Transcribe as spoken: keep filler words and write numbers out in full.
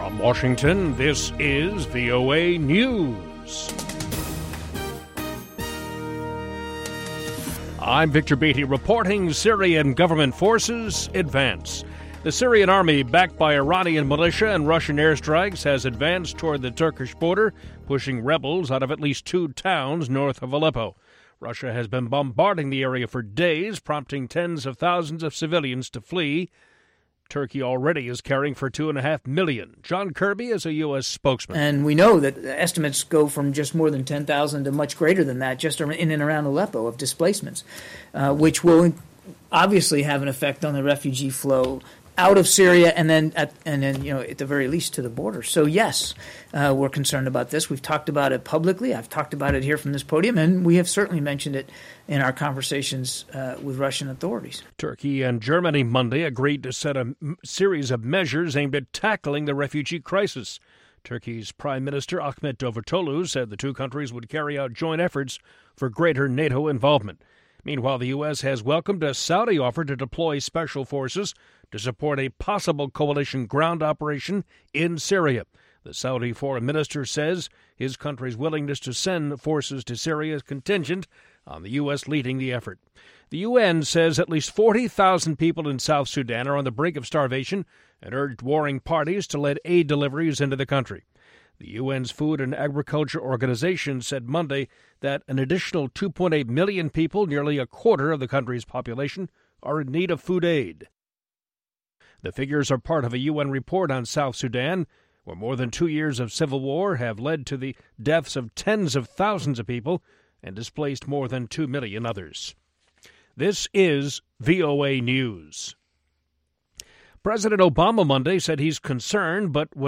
From Washington, this is V O A News. I'm Victor Beatty reporting Syrian government forces advance. The Syrian army, backed by Iranian militia and Russian airstrikes, has advanced toward the Turkish border, pushing rebels out of at least two towns north of Aleppo. Russia has been bombarding the area for days, prompting tens of thousands of civilians to flee. Turkey already is caring for two and a half million. John Kirby is a U S spokesman. And we know that estimates go from just more than ten thousand to much greater than that just in and around Aleppo of displacements, uh, which will obviously have an effect on the refugee flow out of Syria and then, at, and then you know, at the very least to the border. So, yes, uh, we're concerned about this. We've talked about it publicly. I've talked about it here from this podium, and we have certainly mentioned it in our conversations uh, with Russian authorities. Turkey and Germany Monday agreed to set a m- series of measures aimed at tackling the refugee crisis. Turkey's Prime Minister Ahmet Davutoglu said the two countries would carry out joint efforts for greater NATO involvement. Meanwhile, the U S has welcomed a Saudi offer to deploy special forces to support a possible coalition ground operation in Syria. The Saudi foreign minister says his country's willingness to send forces to Syria is contingent on the U S leading the effort. The U N says at least forty thousand people in South Sudan are on the brink of starvation and urged warring parties to let aid deliveries into the country. The U N's Food and Agriculture Organization said Monday that an additional two point eight million people, nearly a quarter of the country's population, are in need of food aid. The figures are part of a U N report on South Sudan, where more than two years of civil war have led to the deaths of tens of thousands of people and displaced more than two million others. This is V O A News. President Obama Monday said he's concerned, but